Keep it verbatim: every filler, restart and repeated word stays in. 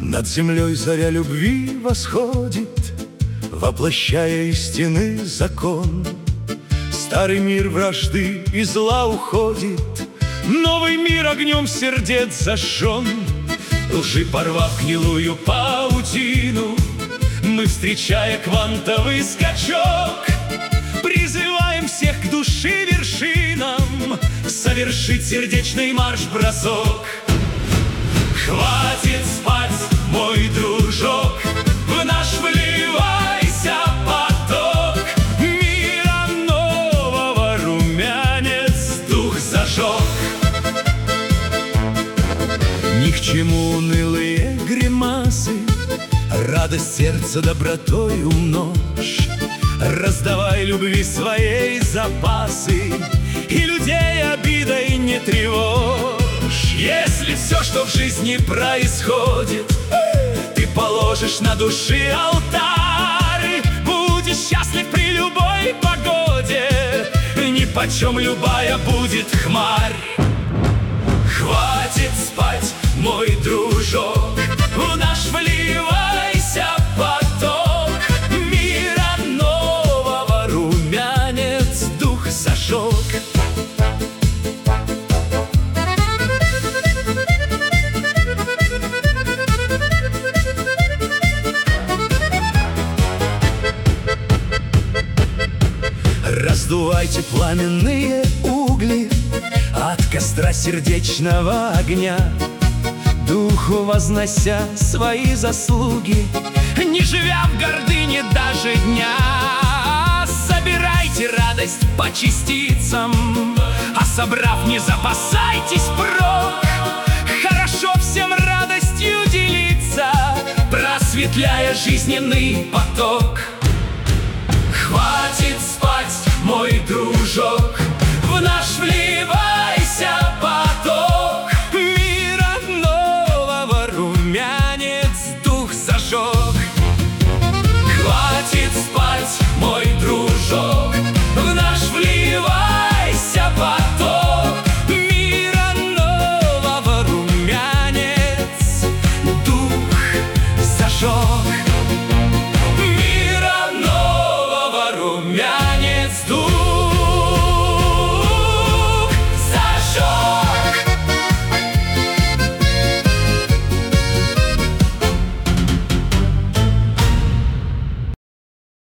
Над землей заря любви восходит, воплощая истинный закон. Старый мир вражды и зла уходит, новый мир огнем сердец зажжен. Лжи порвав гнилую паутину, мы, встречая квантовый скачок, призываем всех к души вершинам совершить сердечный марш-бросок. Хватит спать, мой дружок, в наш вливайся поток мира нового, румянец дух зажег. Ни к чему унылые гримасы, радость сердца добротой умножь. Раздавай любви своей запасы и людей обидой не тревожь. Если все, что в жизни происходит, ты положишь на души алтарь, будешь счастлив при любой погоде, нипочем любая будет хмарь. Хватит спать, мой дружок, в наш вливайся поток мира нового, румянец дух зажег. Раздувайте пламенные угли от костра сердечного огня, духу вознося свои заслуги, не живя в гордыне даже дня. Собирайте радость по частицам, а собрав, не запасайтесь впрок. Хорошо всем радостью делиться, просветляя жизненный поток. Хватит спать, мой дружок,